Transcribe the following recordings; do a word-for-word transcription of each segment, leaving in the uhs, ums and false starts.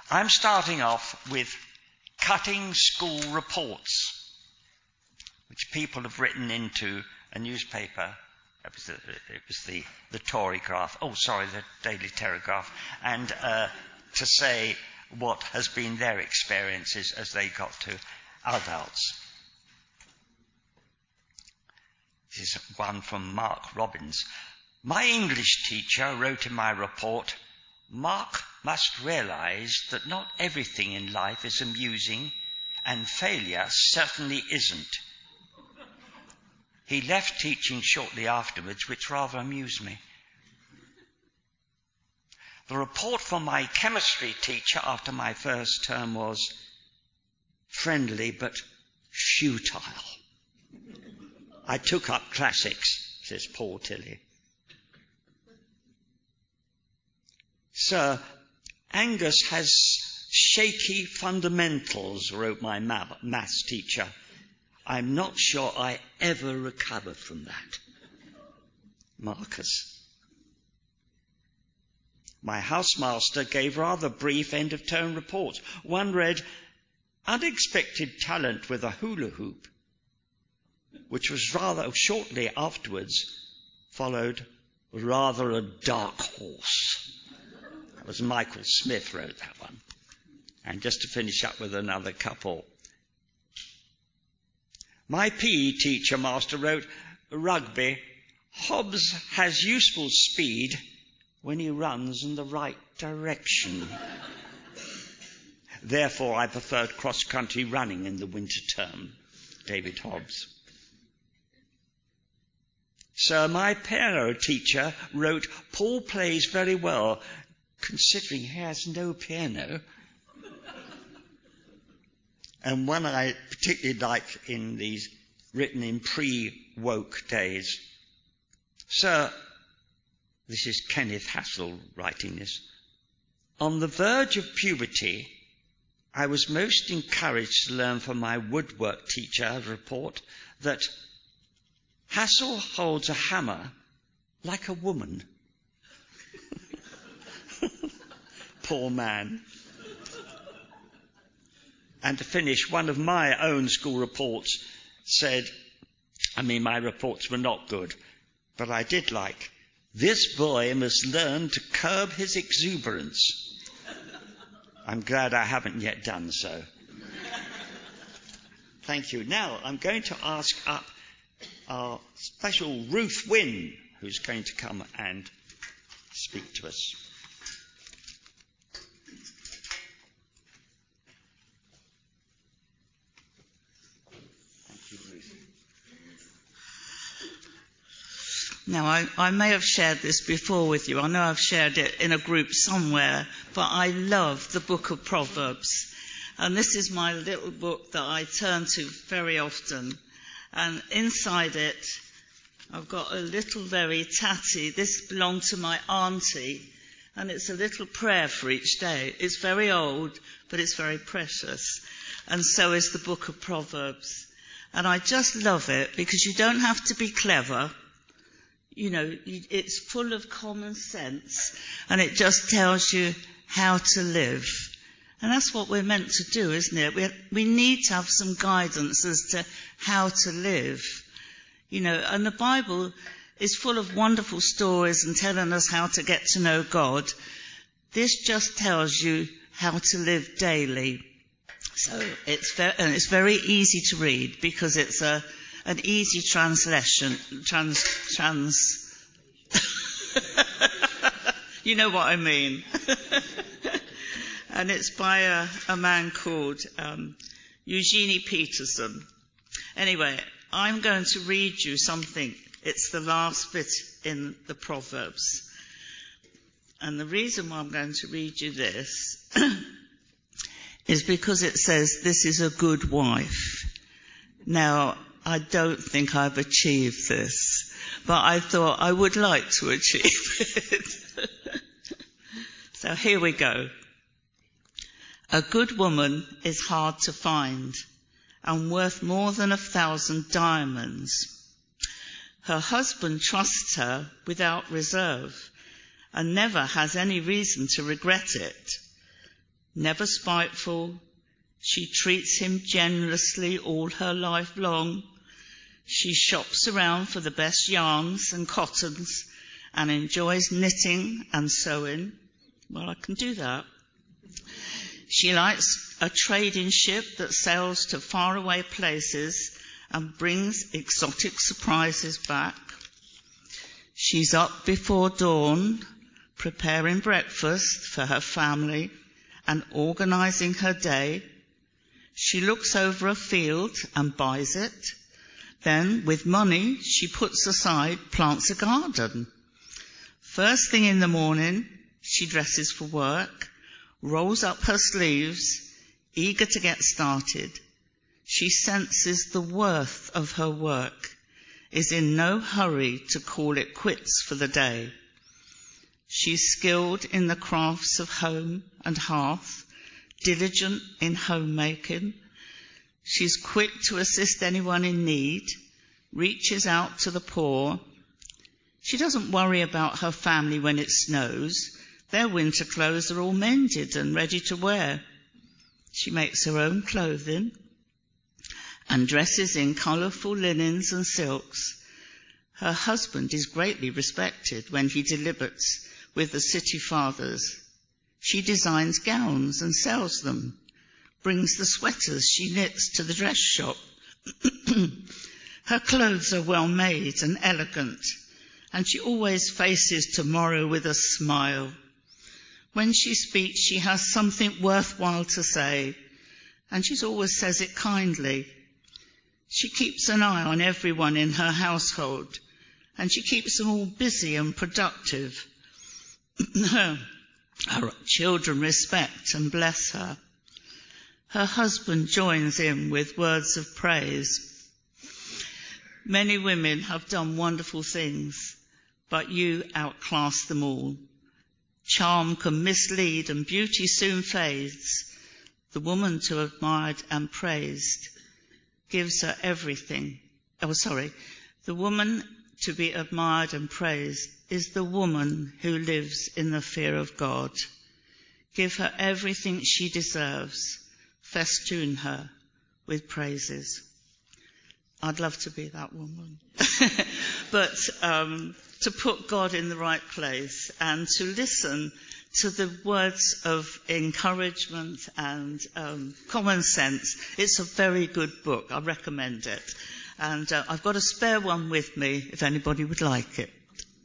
I'm starting off with cutting school reports, which people have written into a newspaper. It was the, it was the, the Tory Graph, oh sorry, the Daily Telegraph, and uh, to say what has been their experiences as they got to adults. This is one from Mark Robbins. My English teacher wrote in my report, Mark must realise that not everything in life is amusing, and failure certainly isn't. He left teaching shortly afterwards, which rather amused me. The report from my chemistry teacher after my first term was friendly but futile. I took up classics, says Paul Tilley. Sir, Angus has shaky fundamentals, wrote my maths teacher. I'm not sure I ever recovered from that. Marcus. My housemaster gave rather brief end-of-term reports. One read, unexpected talent with a hula hoop, which was rather shortly afterwards followed rather a dark horse. That was Michael Smith wrote that one. And just to finish up with another couple. My P E teacher master wrote, rugby, Hobbs has useful speed when he runs in the right direction. Therefore, I preferred cross-country running in the winter term. David Hobbs. Sir, my piano teacher wrote, Paul plays very well, considering he has no piano. And one I particularly like in these, written in pre-woke days. Sir, this is Kenneth Hassel writing this. On the verge of puberty, I was most encouraged to learn from my woodwork teacher report that Hassel holds a hammer like a woman. Poor man. And to finish, one of my own school reports said, I mean, my reports were not good, but I did like, this boy must learn to curb his exuberance. I'm glad I haven't yet done so. Thank you. Now, I'm going to ask up our special Ruth Wynne, who's going to come and speak to us. Now, I, I may have shared this before with you. I know I've shared it in a group somewhere, but I love the book of Proverbs. And this is my little book that I turn to very often. And inside it, I've got a little very tatty. This belonged to my auntie, and it's a little prayer for each day. It's very old, but it's very precious. And so is the book of Proverbs. And I just love it because you don't have to be clever. You know, it's full of common sense, and it just tells you how to live. And that's what we're meant to do, isn't it? We, we need to have some guidance as to how to live. You know, and the Bible is full of wonderful stories and telling us how to get to know God. This just tells you how to live daily. So it's very, and it's very easy to read because it's a an easy translation, trans, trans, you know what I mean. And it's by a, a man called um, Eugenie Peterson. Anyway, I'm going to read you something. It's the last bit in the Proverbs. And the reason why I'm going to read you this is because it says, this is a good wife. Now, I don't think I've achieved this, but I thought I would like to achieve it. So here we go. A good woman is hard to find and worth more than a thousand diamonds. Her husband trusts her without reserve and never has any reason to regret it. Never spiteful, she treats him generously all her life long. She shops around for the best yarns and cottons and enjoys knitting and sewing. Well, I can do that. She likes a trading ship that sails to faraway places and brings exotic surprises back. She's up before dawn, preparing breakfast for her family and organising her day. She looks over a field and buys it. Then, with money she puts aside, plants a garden. First thing in the morning, she dresses for work, rolls up her sleeves, eager to get started. She senses the worth of her work, is in no hurry to call it quits for the day. She's skilled in the crafts of home and hearth, diligent in homemaking. She's quick to assist anyone in need, reaches out to the poor. She doesn't worry about her family when it snows. Their winter clothes are all mended and ready to wear. She makes her own clothing and dresses in colourful linens and silks. Her husband is greatly respected when he deliberates with the city fathers. She designs gowns and sells them, brings the sweaters she knits to the dress shop. Her clothes are well made and elegant, and she always faces tomorrow with a smile. When she speaks, she has something worthwhile to say, and she always says it kindly. She keeps an eye on everyone in her household, and she keeps them all busy and productive. Her children respect and bless her. Her husband joins in with words of praise. Many women have done wonderful things, but you outclass them all. Charm can mislead and beauty soon fades. The woman to admired and praised gives her everything. Oh, sorry. The woman to be admired and praised is the woman who lives in the fear of God. Give her everything she deserves. Festoon her with praises. I'd love to be that woman. But um, to put God in the right place and to listen to the words of encouragement and um, common sense. It's a very good book. I recommend it. And uh, I've got a spare one with me if anybody would like it.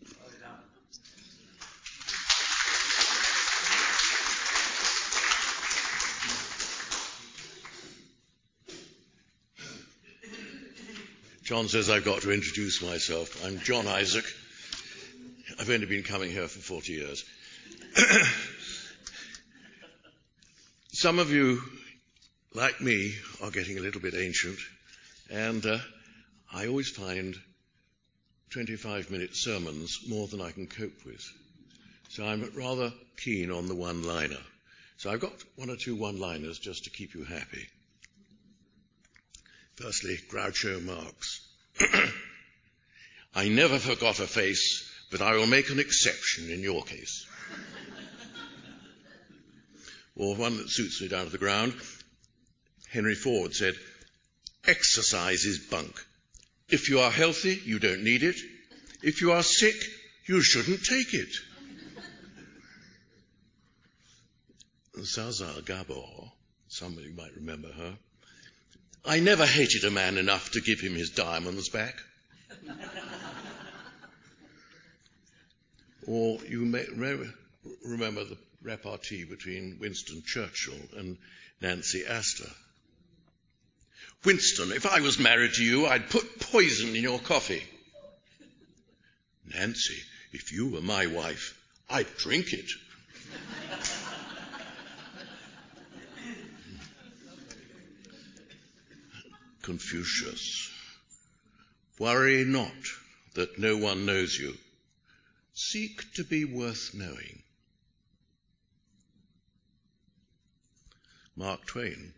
John says I've got to introduce myself. I'm John Isaac. I've only been coming here for forty years. Some of you, like me, are getting a little bit ancient, and uh, I always find twenty-five minute sermons more than I can cope with. So I'm rather keen on the one-liner. So I've got one or two one-liners just to keep you happy. Firstly, Groucho Marx. I never forgot a face, but I will make an exception in your case. Or one that suits me down to the ground. Henry Ford said, exercise is bunk. If you are healthy, you don't need it. If you are sick, you shouldn't take it. Zsa Gabor, somebody might remember her. I never hated a man enough to give him his diamonds back. Or you may re- remember the repartee between Winston Churchill and Nancy Astor. Winston, if I was married to you, I'd put poison in your coffee. Nancy, if you were my wife, I'd drink it. Confucius. Worry not that no one knows you. Seek to be worth knowing. Mark Twain.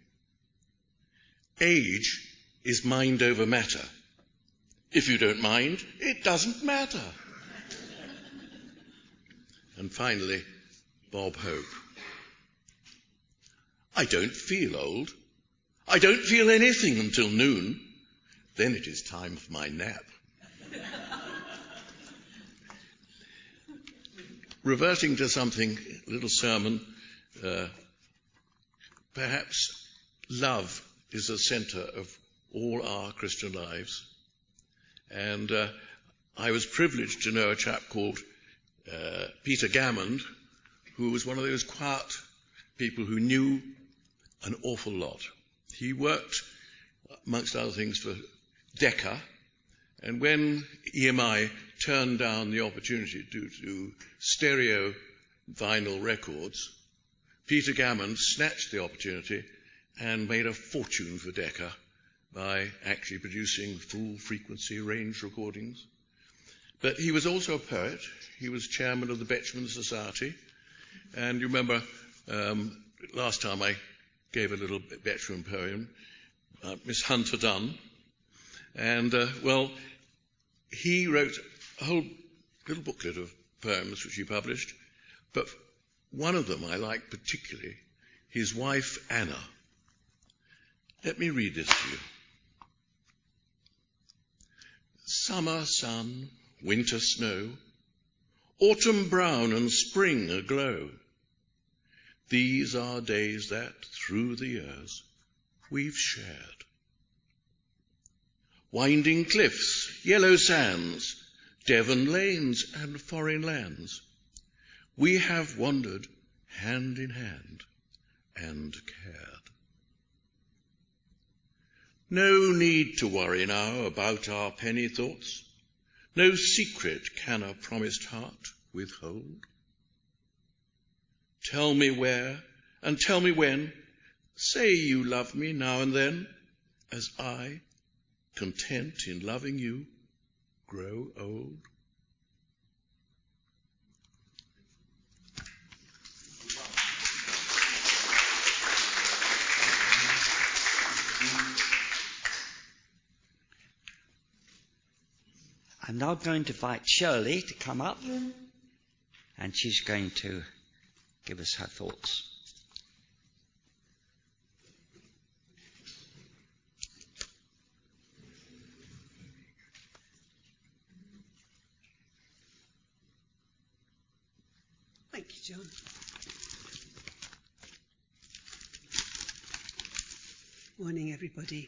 Age is mind over matter. If you don't mind, it doesn't matter. And finally, Bob Hope. I don't feel old. I don't feel anything until noon. Then it is time for my nap. Reverting to something, a little sermon, uh, perhaps love is the centre of all our Christian lives. And uh, I was privileged to know a chap called uh, Peter Gammond, who was one of those quiet people who knew an awful lot. He worked, amongst other things, for Decca, and when E M I turned down the opportunity to do stereo vinyl records, Peter Gammond snatched the opportunity and made a fortune for Decca by actually producing full frequency range recordings. But he was also a poet. He was chairman of the Betchman Society. And you remember um, last time I gave a little Betchman poem, uh, Miss Hunter Dunn. And, uh, well, he wrote a whole little booklet of poems which he published. But one of them I like particularly, his wife Anna. Let me read this to you. Summer sun, winter snow, autumn brown and spring aglow. These are days that, through the years, we've shared. Winding cliffs, yellow sands, Devon lanes and foreign lands. We have wandered hand in hand and cared. No need to worry now about our penny thoughts. No secret can a promised heart withhold. Tell me where and tell me when. Say you love me now and then, as I, content in loving you, grow old. I'm now going to invite Shirley to come up, and she's going to give us her thoughts. Thank you, John. Morning, everybody.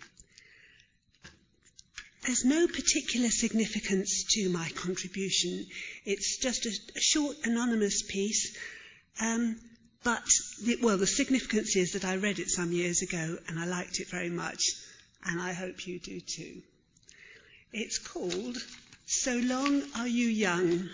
There's no particular significance to my contribution. It's just a, a short, anonymous piece. Um, but, the, well, the significance is that I read it some years ago and I liked it very much, and I hope you do too. It's called So Long Are You Young.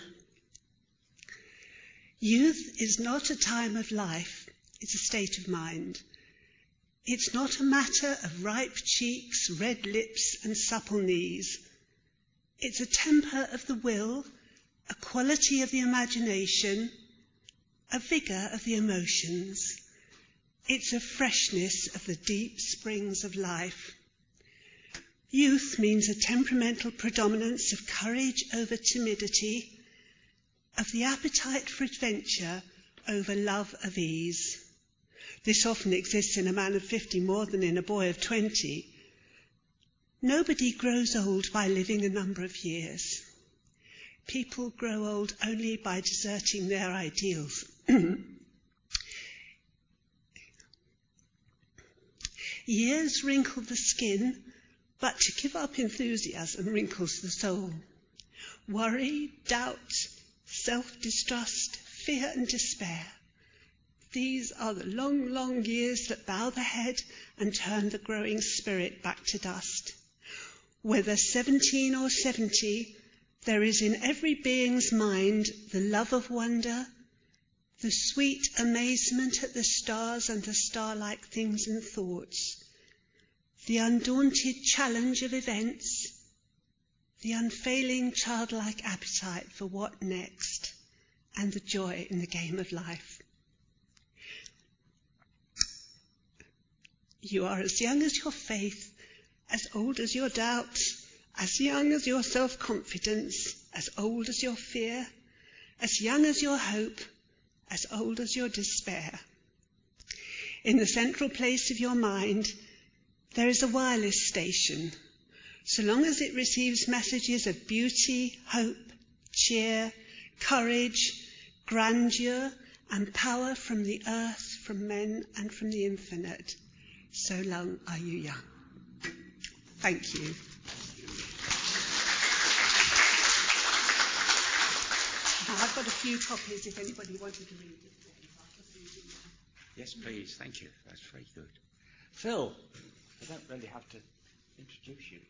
Youth is not a time of life, it's a state of mind. It's not a matter of ripe cheeks, red lips and supple knees. It's a temper of the will, a quality of the imagination, a vigour of the emotions. It's a freshness of the deep springs of life. Youth means a temperamental predominance of courage over timidity, of the appetite for adventure over love of ease. This often exists in a man of fifty more than in a boy of twenty. Nobody grows old by living a number of years. People grow old only by deserting their ideals. Years wrinkle the skin, but to give up enthusiasm wrinkles the soul. Worry, doubt, self-distrust, fear and despair. These are the long, long years that bow the head and turn the growing spirit back to dust. Whether seventeen or seventy, there is in every being's mind the love of wonder, the sweet amazement at the stars and the star-like things and thoughts, the undaunted challenge of events, the unfailing childlike appetite for what next, and the joy in the game of life. You are as young as your faith, as old as your doubts, as young as your self-confidence, as old as your fear, as young as your hope, as old as your despair. In the central place of your mind, there is a wireless station. So long as it receives messages of beauty, hope, cheer, courage, grandeur, and power from the earth, from men, and from the infinite, so long are you young. Thank you. Now, I've got a few copies if anybody wanted to read it. Yes, please. Thank you. That's very good. Phil, I don't really have to introduce you.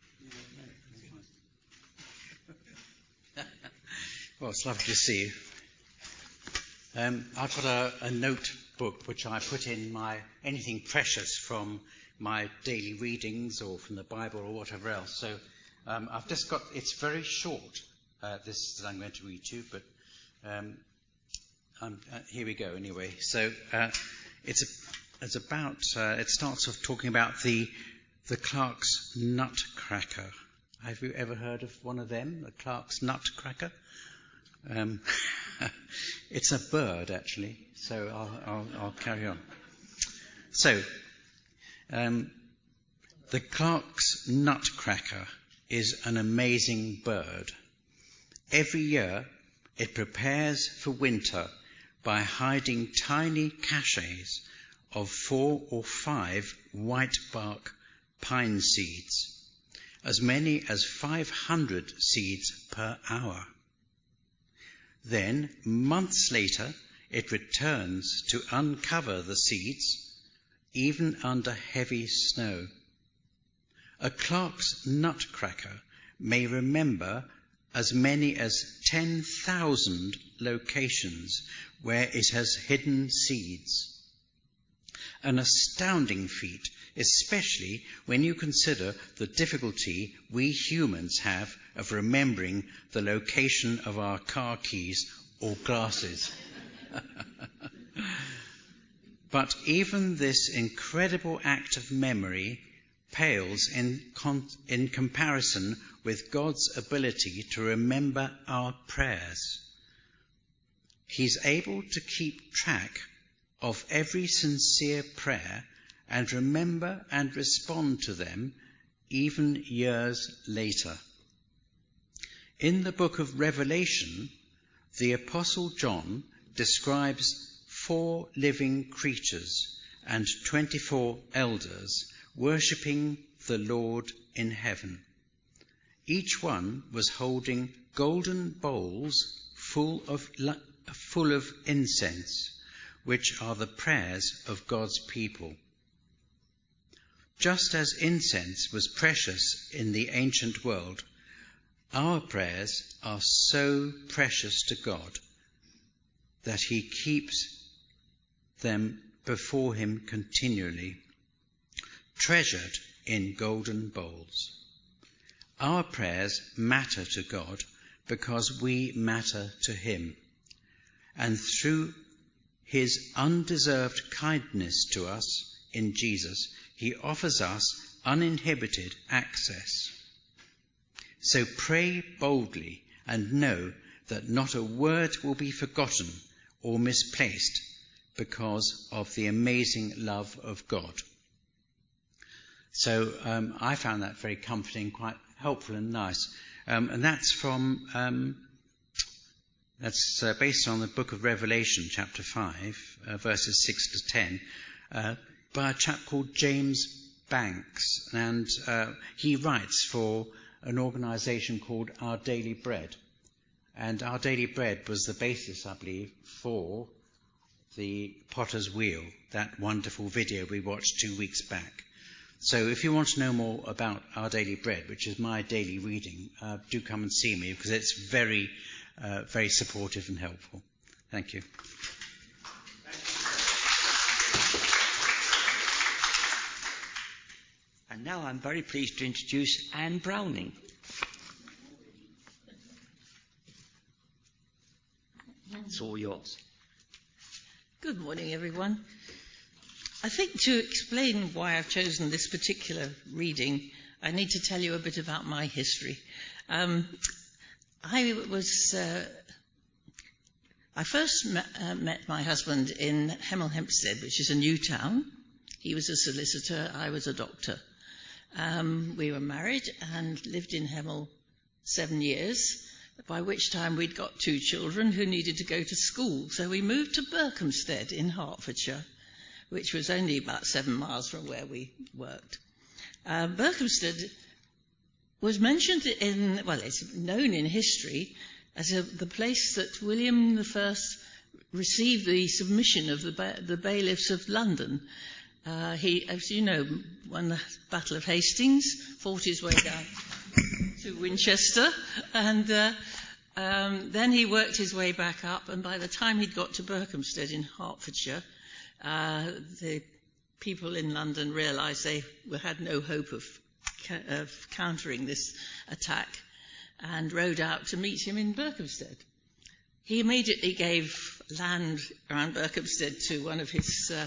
Well, it's lovely to see you. Um, I've got a, a notebook which I put in my anything precious from my daily readings or from the Bible or whatever else. So um, I've just got, it's very short, uh, this that I'm going to read to you, but um, um, uh, here we go anyway. So uh, it's, a, it's about, uh, it starts off talking about the the Clark's Nutcracker. Have you ever heard of one of them, the Clark's Nutcracker? Um, it's a bird, actually, so I'll, I'll, I'll carry on. So, um, the Clark's Nutcracker is an amazing bird. Every year, it prepares for winter by hiding tiny caches of four or five white bark pine seeds, as many as five hundred seeds per hour. Then, months later, it returns to uncover the seeds, even under heavy snow. A Clark's Nutcracker may remember as many as ten thousand locations where it has hidden seeds. An astounding feat, especially when you consider the difficulty we humans have of remembering the location of our car keys or glasses. But even this incredible act of memory pales in, con- in comparison with God's ability to remember our prayers. He's able to keep track of every sincere prayer and remember and respond to them even years later. In the book of Revelation, the Apostle John describes four living creatures and twenty-four elders worshipping the Lord in heaven. Each one was holding golden bowls full of, full of incense, which are the prayers of God's people. Just as incense was precious in the ancient world, our prayers are so precious to God that He keeps them before Him continually, treasured in golden bowls. Our prayers matter to God because we matter to Him, and through His undeserved kindness to us in Jesus, He offers us uninhibited access. So pray boldly and know that not a word will be forgotten or misplaced because of the amazing love of God. So um, I found that very comforting, quite helpful and nice. Um, and that's from, um, that's uh, based on the book of Revelation, chapter five, uh, verses six to ten, uh, by a chap called James Banks. And uh, he writes for an organisation called Our Daily Bread. And Our Daily Bread was the basis, I believe, for the Potter's Wheel, that wonderful video we watched two weeks back. So if you want to know more about Our Daily Bread, which is my daily reading, uh, do come and see me, because it's very, uh, very supportive and helpful. Thank you. And now I'm very pleased to introduce Anne Browning. It's all yours. Good morning, everyone. I think to explain why I've chosen this particular reading, I need to tell you a bit about my history. Um, I was, uh, I first met, uh, met my husband in Hemel Hempstead, which is a new town, He was a solicitor, I was a doctor. Um, we were married and lived in Hemel seven years, by which time we'd got two children who needed to go to school. So we moved to Berkhamsted in Hertfordshire, which was only about seven miles from where we worked. Uh, Berkhamsted was mentioned in, well, it's known in history as a, the place that William the First received the submission of the, ba- the bailiffs of London. Uh, he, as you know, won the Battle of Hastings, fought his way down to Winchester, and uh, um, then he worked his way back up, and by the time he'd got to Berkhamsted in Hertfordshire, uh, the people in London realised they had no hope of, of countering this attack, and rode out to meet him in Berkhamsted. He immediately gave land around Berkhamsted to one of his uh,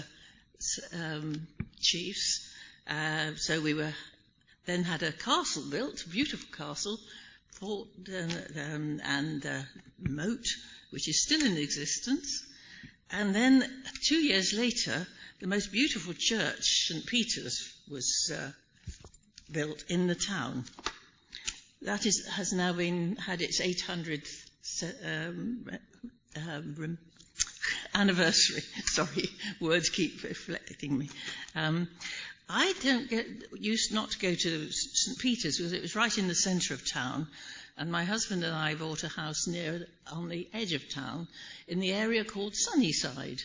um, chiefs, uh, so we were then had a castle built, a beautiful castle, fort uh, um, and uh, moat, which is still in existence. And then two years later, the most beautiful church, Saint Peter's, was uh, built in the town. That is, has now been had its eight hundredth um, um, anniversary. Sorry, words keep reflecting me. Um, I don't get, used not to go to Saint Peter's because it was right in the centre of town, and my husband and I bought a house near on the edge of town in the area called Sunnyside.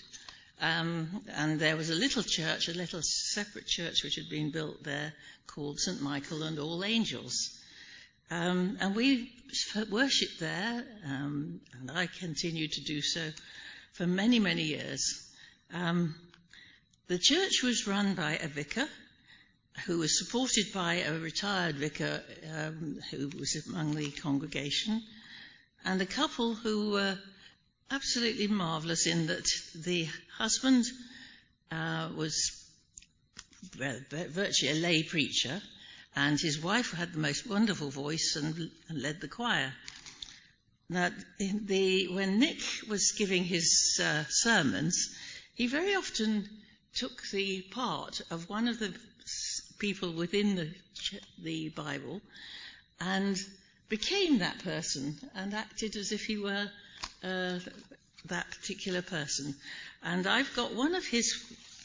Um, and there was a little church, a little separate church which had been built there called Saint Michael and All Angels. Um, and we worshipped there, um, and I continued to do so for many, many years. Um, the church was run by a vicar who was supported by a retired vicar um, who was among the congregation, and a couple who were absolutely marvellous in that the husband uh, was virtually a lay preacher, and his wife had the most wonderful voice and, and led the choir. Now, in the, when Nick was giving his uh, sermons, he very often took the part of one of the people within the, the Bible and became that person and acted as if he were uh, that particular person. And I've got one of his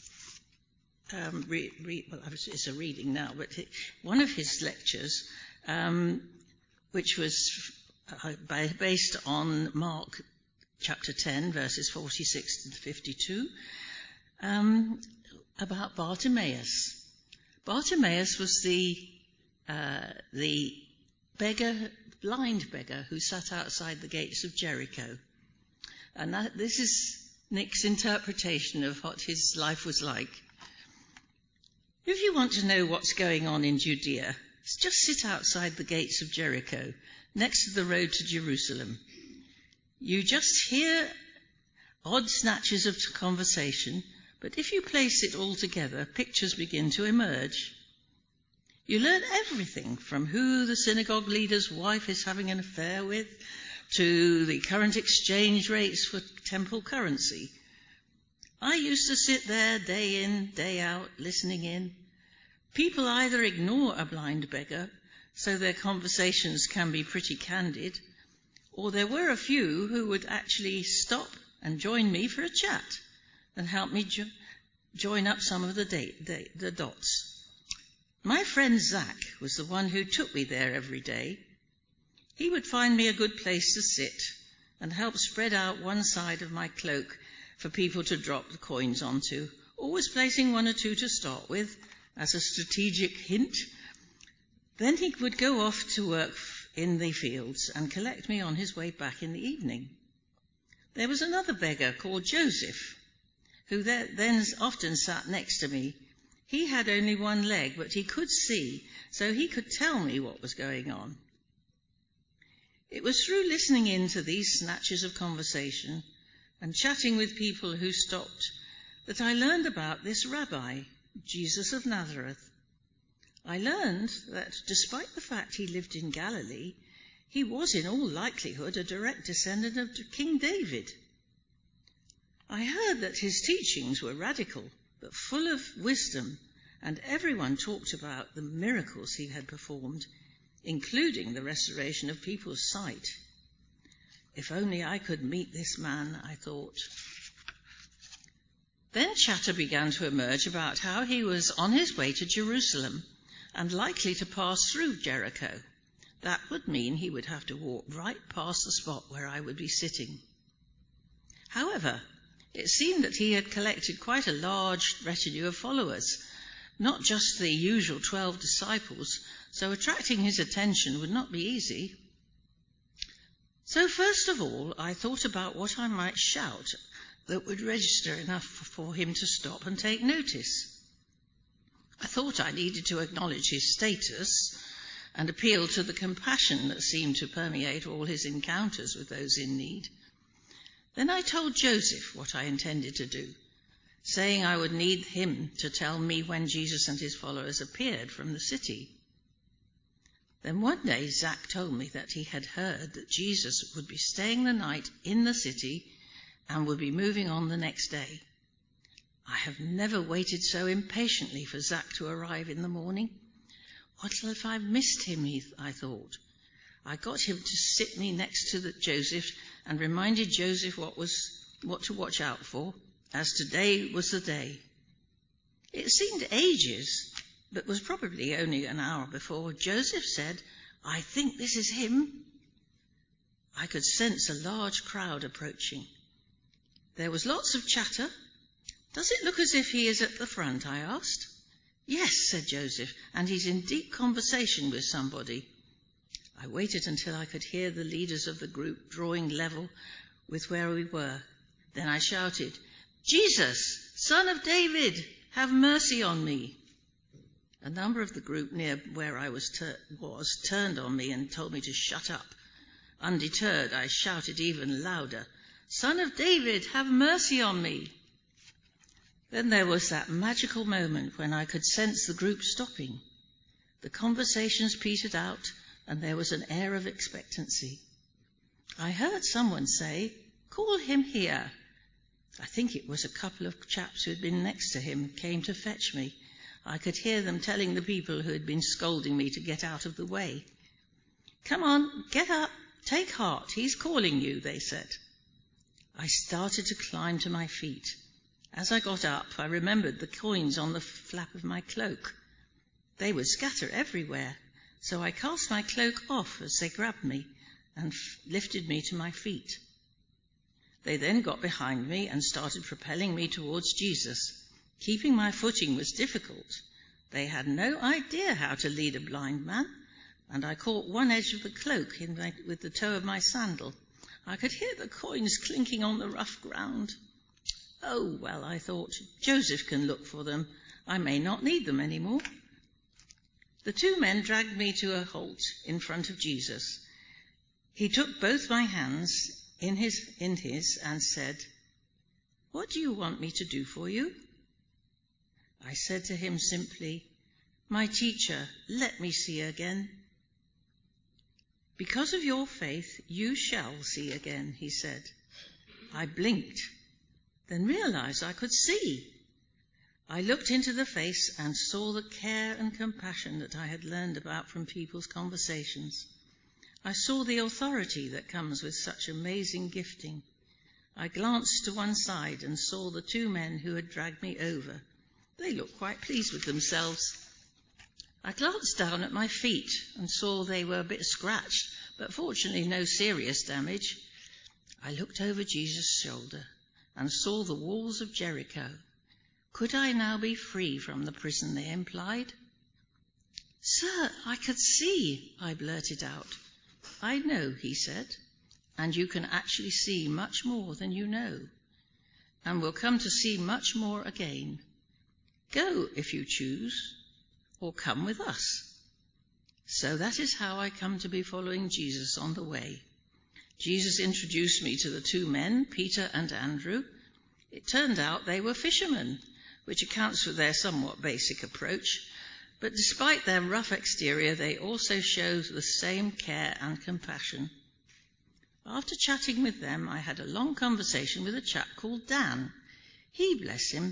Um, re, re, well, it's a reading now, but it, one of his lectures, um, which was uh, by, based on Mark chapter ten, verses forty-six to fifty-two, um, about Bartimaeus. Bartimaeus was the uh, the beggar, blind beggar, who sat outside the gates of Jericho, and that, this is Nick's interpretation of what his life was like. If you want to know what's going on in Judea, just sit outside the gates of Jericho, next to the road to Jerusalem. You just hear odd snatches of conversation, but if you place it all together, pictures begin to emerge. You learn everything from who the synagogue leader's wife is having an affair with, to the current exchange rates for temple currency. I used to sit there day in, day out, listening in. People either ignore a blind beggar, so their conversations can be pretty candid, or there were a few who would actually stop and join me for a chat and help me jo- join up some of the, date, the, the dots. My friend Zach was the one who took me there every day. He would find me a good place to sit and help spread out one side of my cloak for people to drop the coins onto, always placing one or two to start with as a strategic hint. Then he would go off to work in the fields and collect me on his way back in the evening. There was another beggar called Joseph, who then often sat next to me. He had only one leg, but he could see, so he could tell me what was going on. It was through listening in to these snatches of conversation and chatting with people who stopped that I learned about this rabbi, Jesus of Nazareth. I learned that despite the fact he lived in Galilee, he was in all likelihood a direct descendant of King David. I heard that his teachings were radical but full of wisdom, and everyone talked about the miracles he had performed, including the restoration of people's sight. If only I could meet this man, I thought. Then chatter began to emerge about how he was on his way to Jerusalem and likely to pass through Jericho. That would mean he would have to walk right past the spot where I would be sitting. However, it seemed that he had collected quite a large retinue of followers, not just the usual twelve disciples, so attracting his attention would not be easy. So first of all, I thought about what I might shout that would register enough for him to stop and take notice. I thought I needed to acknowledge his status and appeal to the compassion that seemed to permeate all his encounters with those in need. Then I told Joseph what I intended to do, saying I would need him to tell me when Jesus and his followers appeared from the city. Then one day Zach told me that he had heard that Jesus would be staying the night in the city and would be moving on the next day. I have never waited so impatiently for Zach to arrive in the morning. What if I've missed him, I thought. I got him to sit me next to the Joseph and reminded Joseph what was what to watch out for, as today was the day. It seemed ages, but was probably only an hour before Joseph said, "I think this is him." I could sense a large crowd approaching. There was lots of chatter. "Does it look as if he is at the front?" I asked. "Yes," said Joseph, "and he's in deep conversation with somebody." I waited until I could hear the leaders of the group drawing level with where we were. Then I shouted, "Jesus, Son of David, have mercy on me." A number of the group near where I was, tur- was turned on me and told me to shut up. Undeterred, I shouted even louder, "Son of David, have mercy on me." Then there was that magical moment when I could sense the group stopping. The conversations petered out, and there was an air of expectancy. I heard someone say, "Call him here." I think it was a couple of chaps who had been next to him came to fetch me. I could hear them telling the people who had been scolding me to get out of the way. "Come on, get up, take heart, he's calling you," they said. I started to climb to my feet. As I got up, I remembered the coins on the flap of my cloak. They would scatter everywhere, so I cast my cloak off as they grabbed me and f- lifted me to my feet. They then got behind me and started propelling me towards Jesus. Keeping my footing was difficult. They had no idea how to lead a blind man, and I caught one edge of the cloak in my, with the toe of my sandal. I could hear the coins clinking on the rough ground. Oh, well, I thought, Joseph can look for them. I may not need them any more. The two men dragged me to a halt in front of Jesus. He took both my hands in his, in his and said, "What do you want me to do for you?" I said to him simply, "My teacher, let me see again." "Because of your faith, you shall see again," he said. I blinked, then realized I could see. I looked into the face and saw the care and compassion that I had learned about from people's conversations. I saw the authority that comes with such amazing gifting. I glanced to one side and saw the two men who had dragged me over. They looked quite pleased with themselves. I glanced down at my feet and saw they were a bit scratched, but fortunately no serious damage. I looked over Jesus' shoulder and saw the walls of Jericho. Could I now be free from the prison they implied? "Sir, I could see," I blurted out. "I know," he said, "and you can actually see much more than you know, and will come to see much more again. Go if you choose, or come with us." So that is how I come to be following Jesus on the way. Jesus introduced me to the two men, Peter and Andrew. It turned out they were fishermen, which accounts for their somewhat basic approach, but despite their rough exterior, they also show the same care and compassion. After chatting with them, I had a long conversation with a chap called Dan. He, bless him,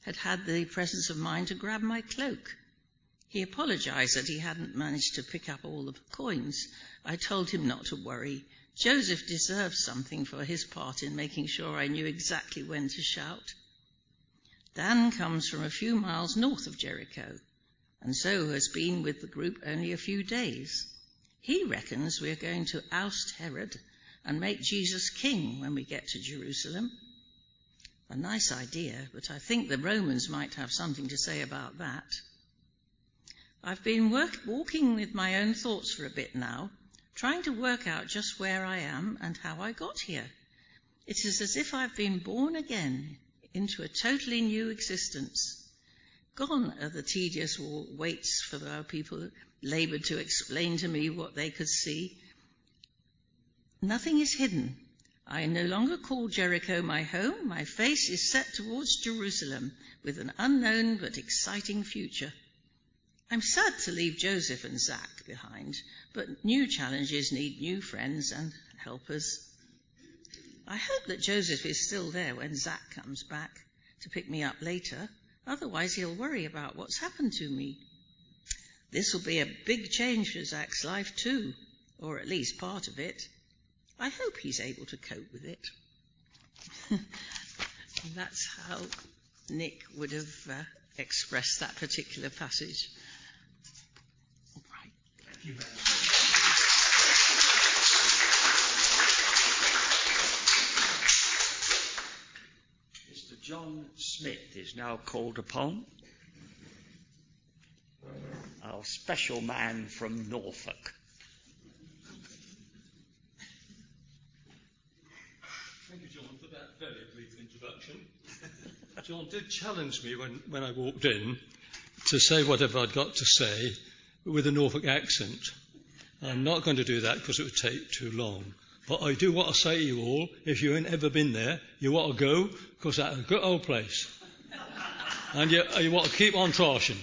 had had the presence of mind to grab my cloak. He apologized that he hadn't managed to pick up all the coins. I told him not to worry. Joseph deserved something for his part in making sure I knew exactly when to shout. Dan comes from a few miles north of Jericho, and so has been with the group only a few days. He reckons we're going to oust Herod and make Jesus king when we get to Jerusalem. A nice idea, but I think the Romans might have something to say about that. I've been work, walking with my own thoughts for a bit now, trying to work out just where I am and how I got here. It is as if I've been born again into a totally new existence. Gone are the tedious waits for our people who laboured to explain to me what they could see. Nothing is hidden. I no longer call Jericho my home. My face is set towards Jerusalem with an unknown but exciting future. I'm sad to leave Joseph and Zach behind, but new challenges need new friends and helpers. I hope that Joseph is still there when Zach comes back to pick me up later. Otherwise he'll worry about what's happened to me. This will be a big change for Zach's life too, or at least part of it. I hope he's able to cope with it. That's how Nick would have uh, expressed that particular passage. All right. Thank you very much. Mister John Smith is now called upon. Our special man from Norfolk. Thank you, John, for that very brief introduction. John did challenge me when, when I walked in to say whatever I'd got to say with a Norfolk accent. I'm not going to do that because it would take too long. But I do want to say to you all, if you ain't ever been there, you want to go because that's a good old place. And you, you want to keep on trashing.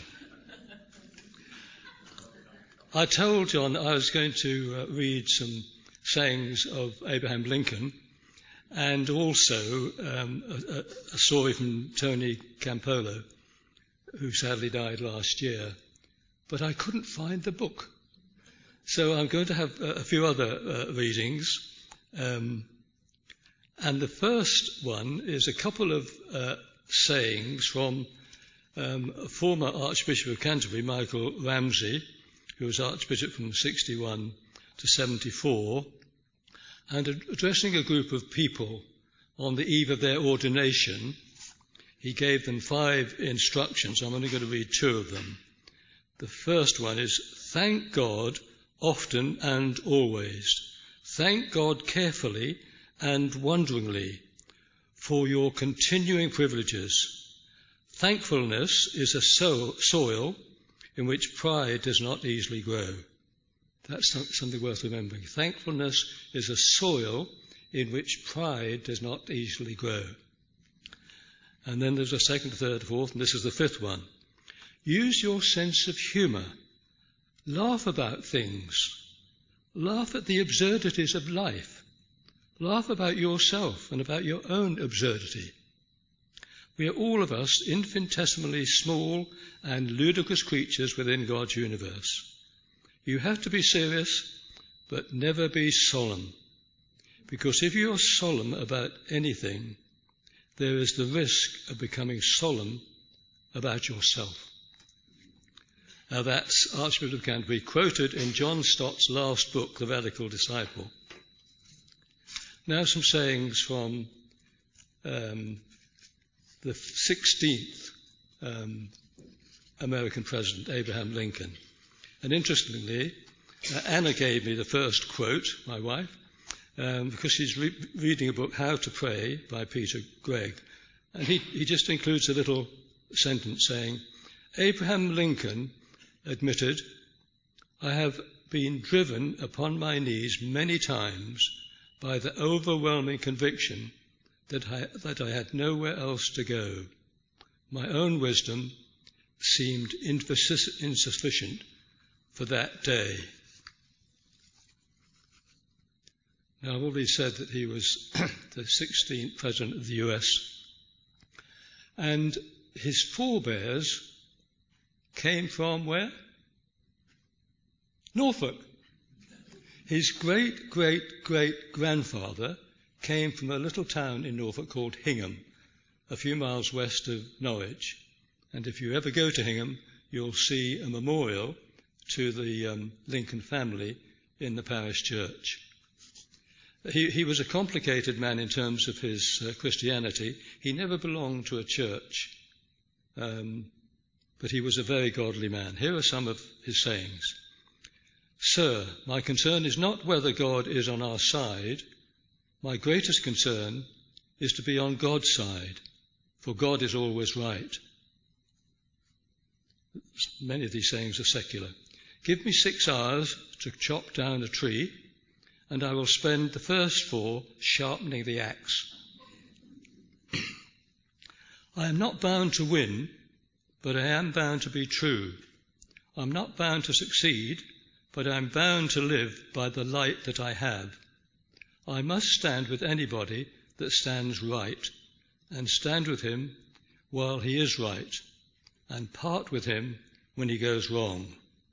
I told John I was going to uh, read some sayings of Abraham Lincoln and also um, a, a story from Tony Campolo, who sadly died last year. But I couldn't find the book. So I'm going to have a, a few other uh, readings. Um, and the first one is a couple of uh, sayings from um, a former Archbishop of Canterbury, Michael Ramsey, who was Archbishop from sixty-one to seventy-four, and addressing a group of people on the eve of their ordination, he gave them five instructions. I'm only going to read two of them. The first one is, thank God often and always. Thank God carefully and wonderingly for your continuing privileges. Thankfulness is a so- soil in which pride does not easily grow. That's something worth remembering. Thankfulness is a soil in which pride does not easily grow. And then there's a second, third, fourth, and this is the fifth one. Use your sense of humour. Laugh about things. Laugh at the absurdities of life. Laugh about yourself and about your own absurdity. We are all of us infinitesimally small and ludicrous creatures within God's universe. You have to be serious, but never be solemn. Because if you're solemn about anything, there is the risk of becoming solemn about yourself. Now that's Archbishop of Canterbury, quoted in John Stott's last book, The Radical Disciple. Now some sayings from um, the sixteenth um, American president, Abraham Lincoln. And interestingly, uh, Anna gave me the first quote, my wife, um, because she's re- reading a book, How to Pray, by Peter Gregg. And he, he just includes a little sentence saying, Abraham Lincoln admitted, I have been driven upon my knees many times by the overwhelming conviction that I, that I had nowhere else to go. My own wisdom seemed insufficient for that day. Now, I've already said that he was the sixteenth President of the U S, and his forebears came from where? Norfolk. His great-great-great-grandfather came from a little town in Norfolk called Hingham, a few miles west of Norwich. And if you ever go to Hingham, you'll see a memorial to the um, Lincoln family in the parish church. He, he was a complicated man in terms of his uh, Christianity. He never belonged to a church, um, but he was a very godly man. Here are some of his sayings. Sir, my concern is not whether God is on our side. My greatest concern is to be on God's side, for God is always right. Many of these sayings are secular. Give me six hours to chop down a tree, and I will spend the first four sharpening the axe. I am not bound to win, but I am bound to be true. I'm not bound to succeed, but I'm bound to live by the light that I have. I must stand with anybody that stands right, and stand with him while he is right, and part with him when he goes wrong.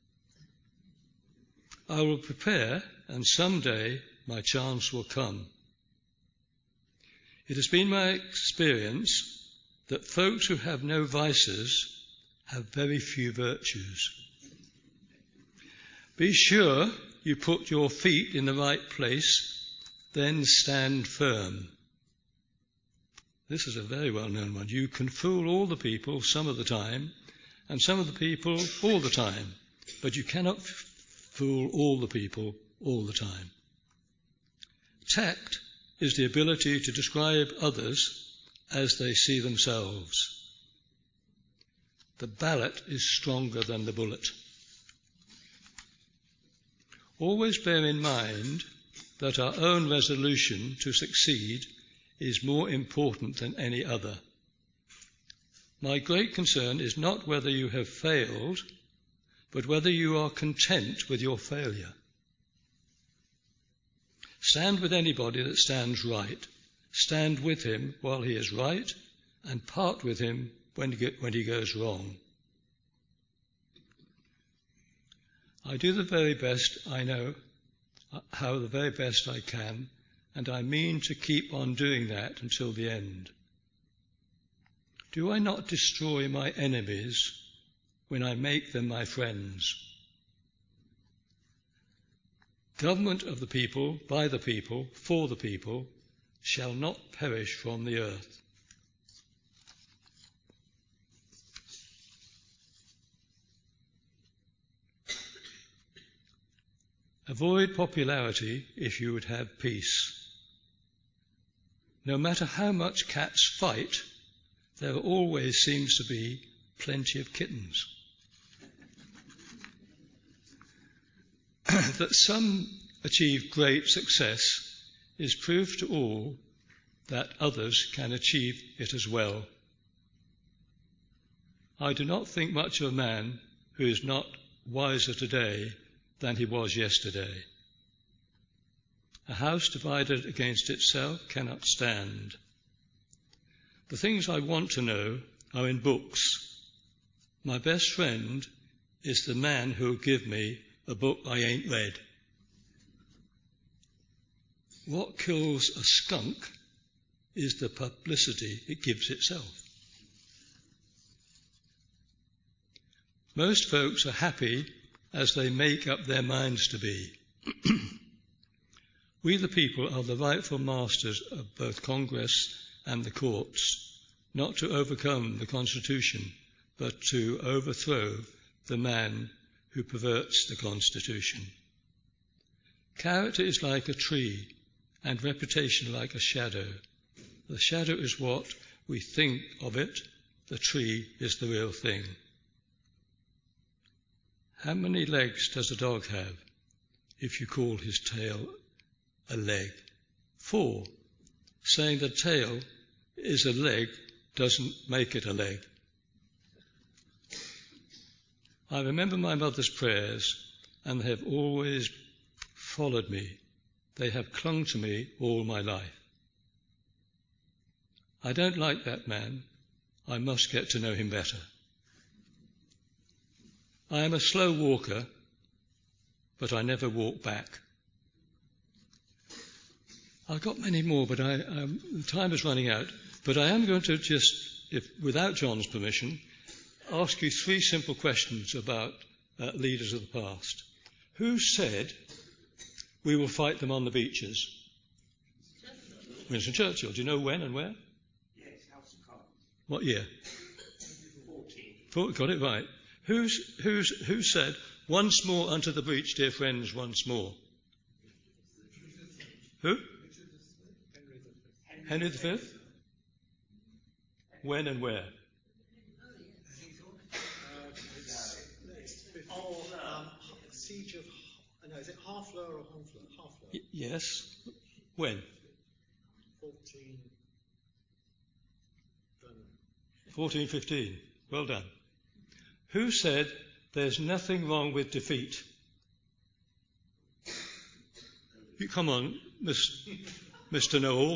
I will prepare, and someday my chance will come. It has been my experience that folks who have no vices have very few virtues. Be sure you put your feet in the right place, then stand firm. This is a very well-known one. You can fool all the people some of the time, and some of the people all the time, but you cannot f- fool all the people all the time. Tact is the ability to describe others as they see themselves. The ballot is stronger than the bullet. Always bear in mind that our own resolution to succeed is more important than any other. My great concern is not whether you have failed, but whether you are content with your failure. Stand with anybody that stands right. Stand with him while he is right, and part with him when he goes wrong. I do the very best I know, how the very best I can, and I mean to keep on doing that until the end. Do I not destroy my enemies when I make them my friends? Government of the people, by the people, for the people, shall not perish from the earth. Avoid popularity if you would have peace. No matter how much cats fight, there always seems to be plenty of kittens. That some achieve great success is proof to all that others can achieve it as well. I do not think much of a man who is not wiser today than he was yesterday. A house divided against itself cannot stand. The things I want to know are in books. My best friend is the man who will give me a book I ain't read. What kills a skunk is the publicity it gives itself. Most folks are happy as they make up their minds to be. We the people are the rightful masters of both Congress and the courts, not to overcome the Constitution, but to overthrow the man who perverts the Constitution. Character is like a tree, and reputation like a shadow. The shadow is what we think of it, the tree is the real thing. How many legs does a dog have if you call his tail a leg? Four. Saying the tail is a leg doesn't make it a leg. I remember my mother's prayers, and they have always followed me. They have clung to me all my life. I don't like that man, I must get to know him better. I am a slow walker, but I never walk back. I've got many more, but I, um, the time is running out. But I am going to just, if without John's permission, ask you three simple questions about uh, leaders of the past. Who said, "We will fight them on the beaches"? Winston Churchill. Do you know when and where? Yes, House of Commons. What year? fourteen. Got it right. Who's, who's, who said, "Once more unto the breach, dear friends, once more"? Who? Henry the Fifth? When and where? Before um, siege of, no, is it Harfleur or Honfleur? Harfleur. Y- yes. When? fourteen. fourteen fifteen. Well done. Who said, "There's nothing wrong with defeat"? You come on, Miss, Mister Noel.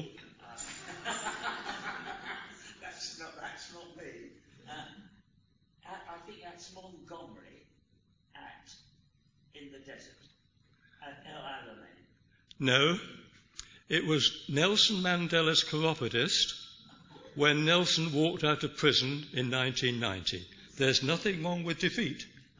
that's not that's not me. Uh, I, I think that's Montgomery at in the desert at El Alamein. No, it was Nelson Mandela's chiropodist when Nelson walked out of prison in nineteen ninety. There's nothing wrong with defeat.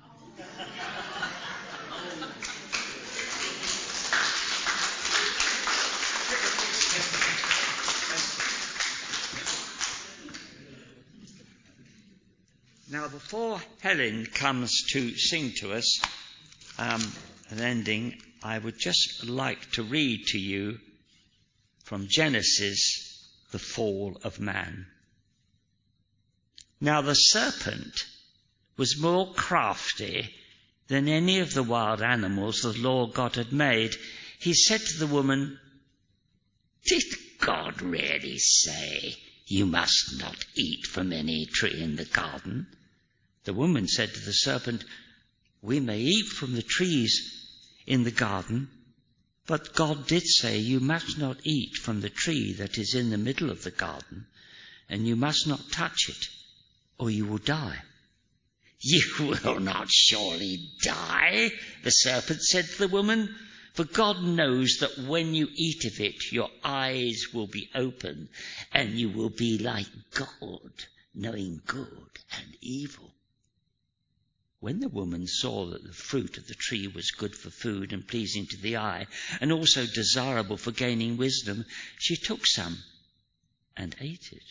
Now, before Helen comes to sing to us um, an ending, I would just like to read to you from Genesis, the fall of man. Now the serpent was more crafty than any of the wild animals the Lord God had made. He said to the woman, "Did God really say you must not eat from any tree in the garden?" The woman said to the serpent, "We may eat from the trees in the garden, but God did say you must not eat from the tree that is in the middle of the garden, and you must not touch it, or you will die." "You will not surely die," the serpent said to the woman, "for God knows that when you eat of it, your eyes will be open, and you will be like God, knowing good and evil." When the woman saw that the fruit of the tree was good for food and pleasing to the eye, and also desirable for gaining wisdom, she took some and ate it.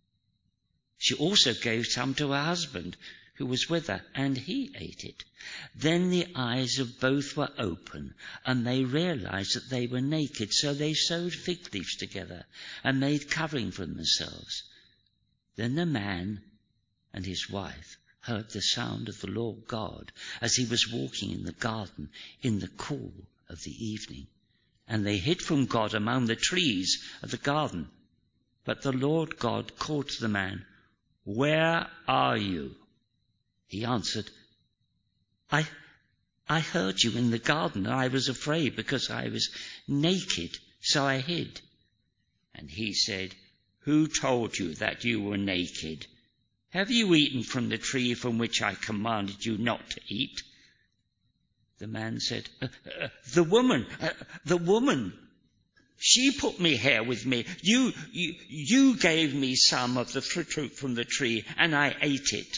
She also gave some to her husband, who was with her, and he ate it. Then the eyes of both were open, and they realized that they were naked, so they sewed fig leaves together and made covering for themselves. Then the man and his wife heard the sound of the Lord God as he was walking in the garden in the cool of the evening. And they hid from God among the trees of the garden. But the Lord God called to the man, "Where are you?" He answered, I, I heard you in the garden, and I was afraid because I was naked, so I hid." And he said, "Who told you that you were naked? Have you eaten from the tree from which I commanded you not to eat?" The man said, uh, uh, the woman, uh, the woman, she put me here with me. You, you, you gave me some of the fruit from the tree, and I ate it."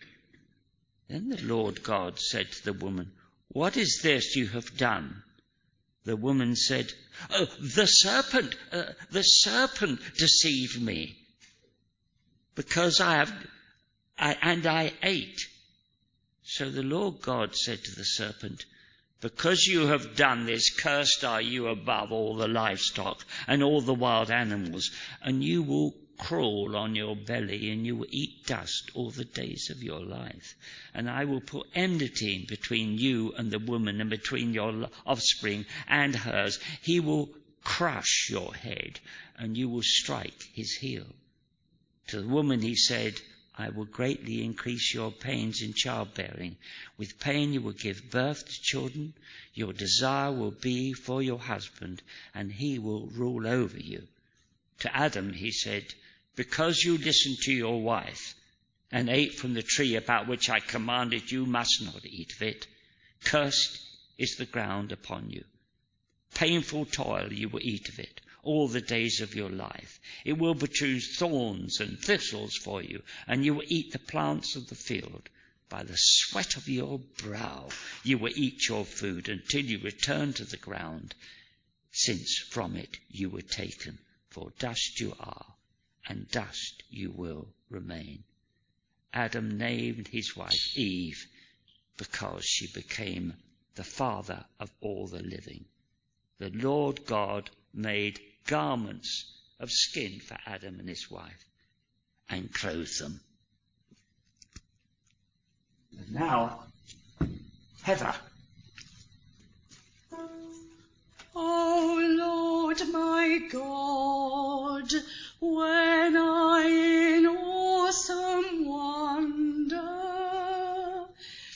Then the Lord God said to the woman, "What is this you have done?" The woman said, "Oh, the serpent, uh, the serpent deceived me, because I have, I, and I ate." So the Lord God said to the serpent, "Because you have done this, cursed are you above all the livestock and all the wild animals, and you will crawl on your belly, and you will eat dust all the days of your life. And I will put enmity between you and the woman, and between your offspring and hers. He will crush your head, and you will strike his heel." To the woman he said, "I will greatly increase your pains in childbearing. With pain you will give birth to children. Your desire will be for your husband, and he will rule over you." To Adam he said, because you listened to your wife and ate from the tree about which I commanded you must not eat of it, cursed is the ground upon you. Painful toil you will eat of it all the days of your life. It will produce thorns and thistles for you, and you will eat the plants of the field. By the sweat of your brow you will eat your food until you return to the ground, since from it you were taken, for dust you are, and dust you will remain. Adam named his wife Eve because she became the father of all the living. The Lord God made garments of skin for Adam and his wife and clothed them. And now, Heather. O Lord my God, when I in awesome wonder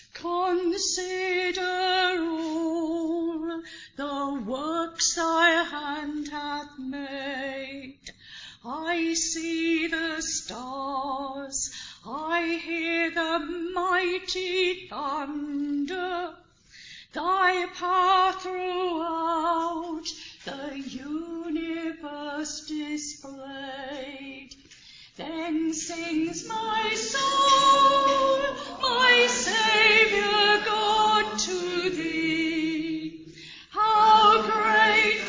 consider all the works thy hand hath made, I see the stars, I hear the mighty thunder, thy power throughout the universe displayed. Then sings my soul, my Saviour God, to thee. How great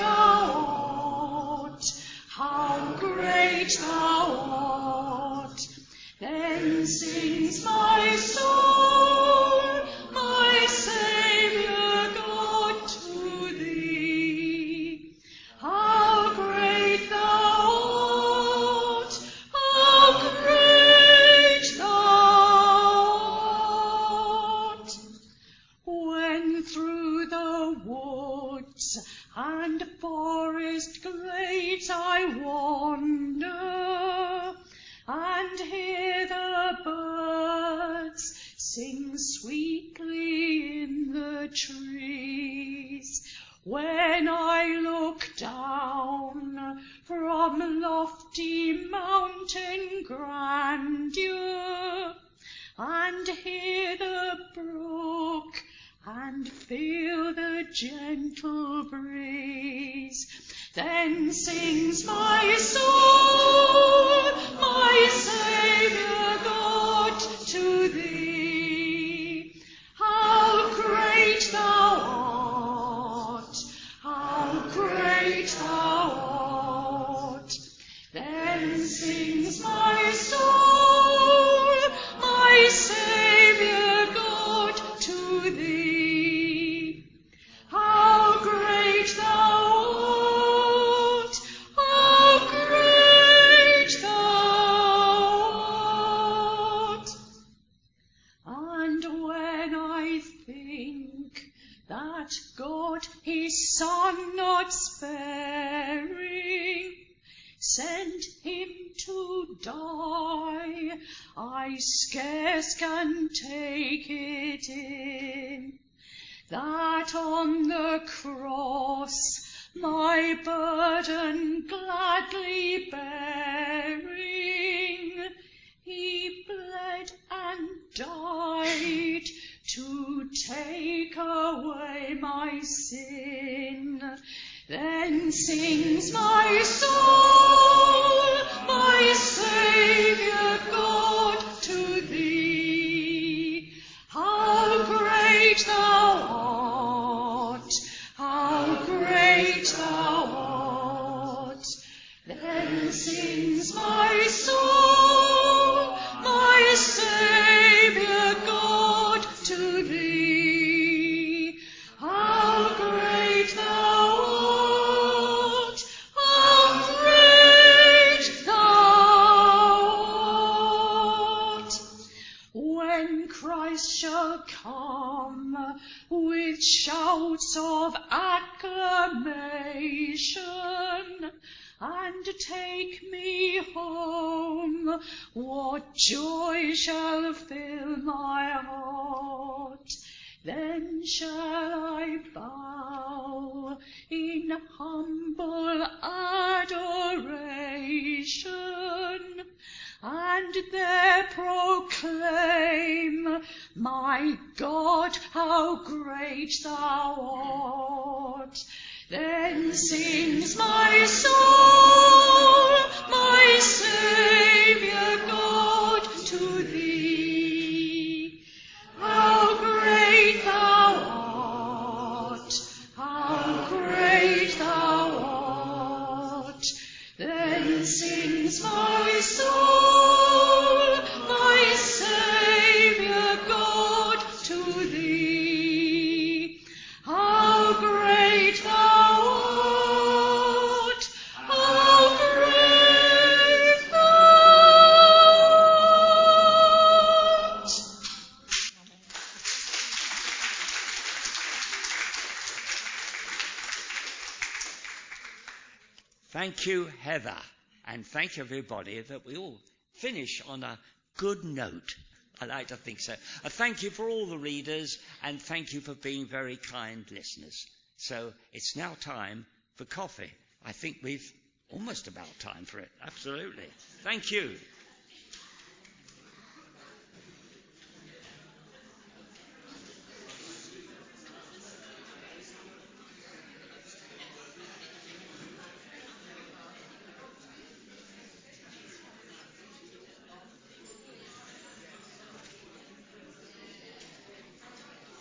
thou art, how great thou art. Then sings my soul, my Saviour God, to thee. How great thou art, how great thou art. When through the woods and forest glades I wander, and hear the birds sing sweetly in the trees, when I look down from lofty mountain grandeur, and hear the brook and feel the gentle breeze, then sings my soul, my Saviour God, to thee. How great thou art, how great thou art. Then sings my soul, my Saviour God, to thee. How great thou art, how great thou art. And when I think that God his Son not sparing sent him to die, I scarce can take it in, that on the cross my burden gladly bearing, he bled and died to take away my sin. Then sings my soul, my Saviour God, to thee. How great thou art, how great thou art. Then sings my soul, my Saviour God, to thee. How great thou art, how great thou art. When Christ shall come with shouts of acclamation and take me home, what joy shall fill my heart. Then shall I bow in humble adoration and there proclaim, my God, how great thou art. Then sings my soul, my Saviour God, to thee. How great thou art, how great thou art. Then sings my soul, my Saviour God, to thee. How great thou art, how great thou art. Thank you, Heather, and thank you, everybody, that we all finish on a good note. I like to think so. Uh, thank you for all the readers, and thank you for being very kind listeners. So it's now time for coffee. I think we've almost about time for it. Absolutely. Thank you.